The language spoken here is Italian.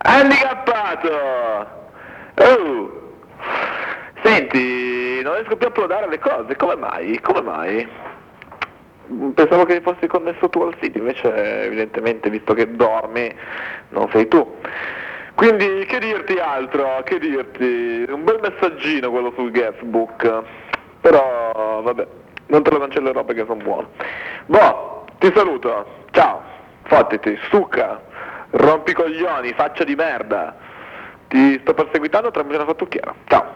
Handicappato! Oh! Senti, non riesco più a uploadare le cose, come mai? Come mai? Pensavo che fossi connesso tu al sito, invece evidentemente, visto che dormi, non sei tu. Quindi, che dirti altro? Che dirti? Un bel messaggino quello sul guestbook. Però, vabbè, non te lo cancellerò perché sono buono. Boh, ti saluto. Ciao. Fottiti, succa. Rompi i coglioni, faccia di merda. Ti sto perseguitando tramite una fattucchiera. Ciao.